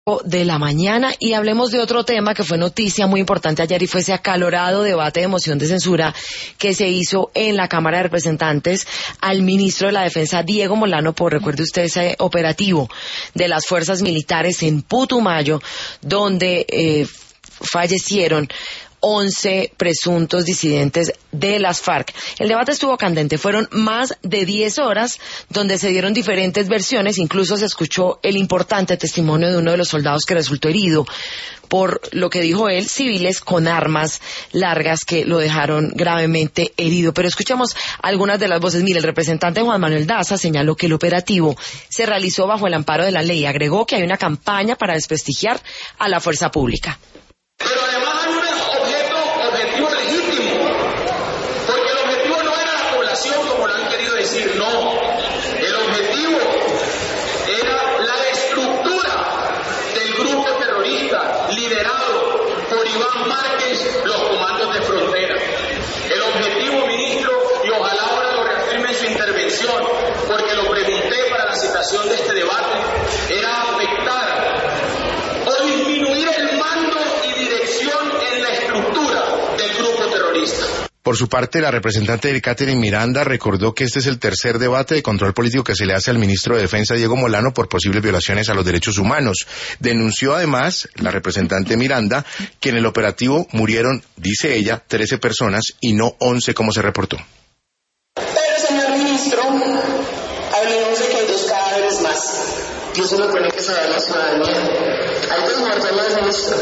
de la mañana, y hablemos de otro tema que fue noticia muy importante ayer, y fue ese acalorado debate de moción de censura que se hizo en la Cámara de Representantes al ministro de la Defensa, Diego Molano, por, recuerde usted, ese operativo de las fuerzas militares en Putumayo, donde fallecieron 11 presuntos disidentes de las FARC. El debate estuvo candente, fueron más de 10 horas donde se dieron diferentes versiones, incluso se escuchó el importante testimonio de uno de los soldados que resultó herido por lo que dijo él, civiles con armas largas que lo dejaron gravemente herido. Pero escuchamos algunas de las voces. Mire, el representante Juan Manuel Daza señaló que el operativo se realizó bajo el amparo de la ley. Agregó que hay una campaña para desprestigiar a la fuerza pública. Pero además hay un objetivo legítimo, porque el objetivo no era la población como lo han querido decir, no. El objetivo era la estructura del grupo terrorista liderado por Iván Márquez, los comandos de frontera. El objetivo, ministro, y ojalá ahora lo reafirme en su intervención, porque lo pregunté para la citación de este debate, era afectar o disminuir el mando y dirección en la estructura del grupo terrorista. Por su parte, la representante Katherine Miranda recordó que este es el tercer debate de control político que se le hace al ministro de Defensa, Diego Molano, por posibles violaciones a los derechos humanos. Denunció además, la representante Miranda, que en el operativo murieron, dice ella, 13 personas y no 11 como se reportó. Pero, señor ministro, hablemos de que hay 2 cadáveres más. Y eso lo tiene que saber la ciudadanía. Hay 2 muertos más, ministro.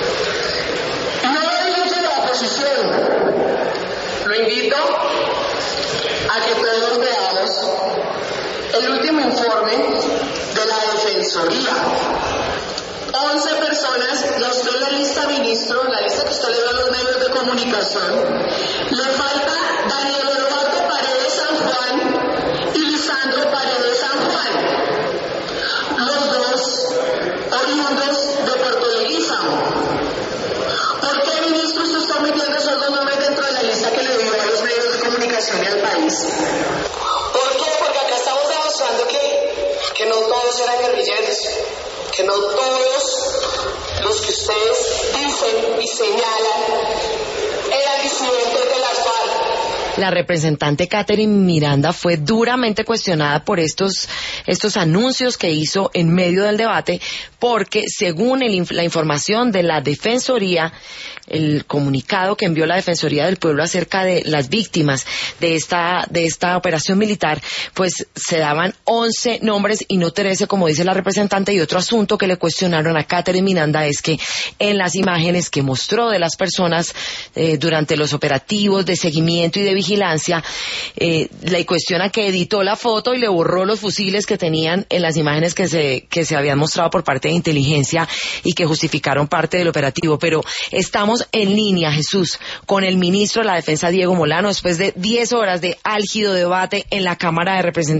No dice la oposición. Lo invito a que todos veamos el último informe de la Defensoría. 11 personas, no está en la lista, ministro, la lista que usted le da a los medios de comunicación. Le falta Daniel Eduardo Paredes San Juan y Lisandro Paredes San Juan. Los dos oriundos de Puerto Leguízamo. ¿Por qué, ministro, usted está metiendo esos 2 nombres dentro de la lista que le dio a los medios de comunicación y al país? ¿Por qué? Porque acá estamos demostrando que no todos eran guerrilleros, que no todos los que ustedes dicen y señalan eran disidentes de las FARC. La representante Katherine Miranda fue duramente cuestionada por estos anuncios que hizo en medio del debate, porque según la información de la Defensoría, el comunicado que envió la Defensoría del Pueblo acerca de las víctimas de esta operación militar, pues se daban 11 nombres y no 13, como dice la representante. Y otro asunto que le cuestionaron a Katherine Miranda es que en las imágenes que mostró de las personas durante los operativos de seguimiento y de vigilancia, le cuestiona que editó la foto y le borró los fusiles que tenían en las imágenes que se habían mostrado por parte de inteligencia y que justificaron parte del operativo. Pero estamos en línea, Jesús, con el ministro de la Defensa, Diego Molano, después de 10 horas de álgido debate en la Cámara de Representantes.